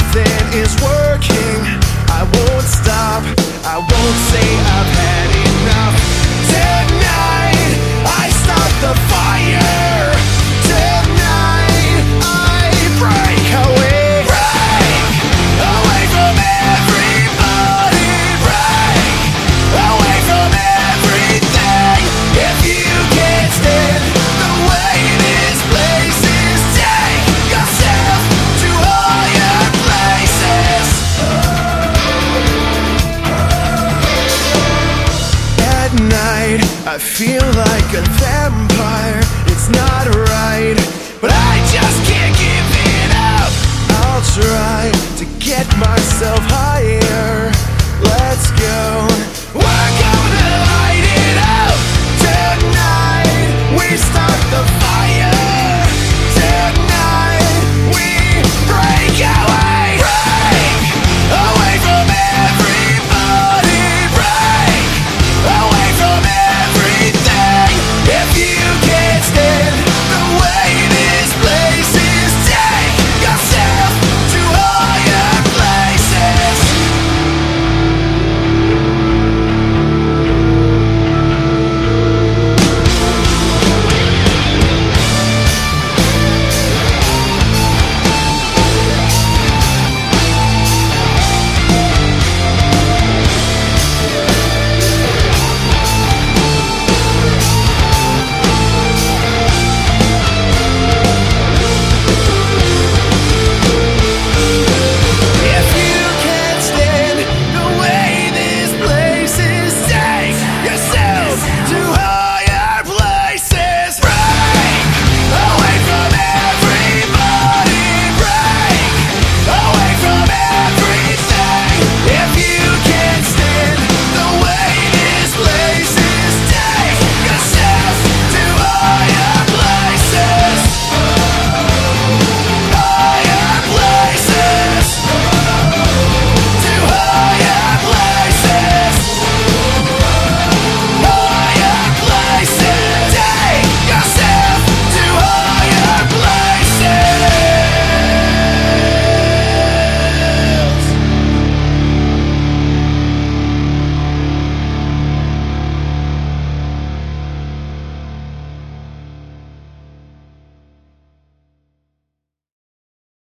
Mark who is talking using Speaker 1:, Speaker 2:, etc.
Speaker 1: something is working. I won't stop, I won't say I've had enough. Tonight, I start the fire. Tonight, I break away. Break away from everybody. Break away from everything. If you can't stand the way this place is, take yourself to higher places. At night, I feel like a vampire. It's not right, but I just can't give it up. I'll try to get myself high.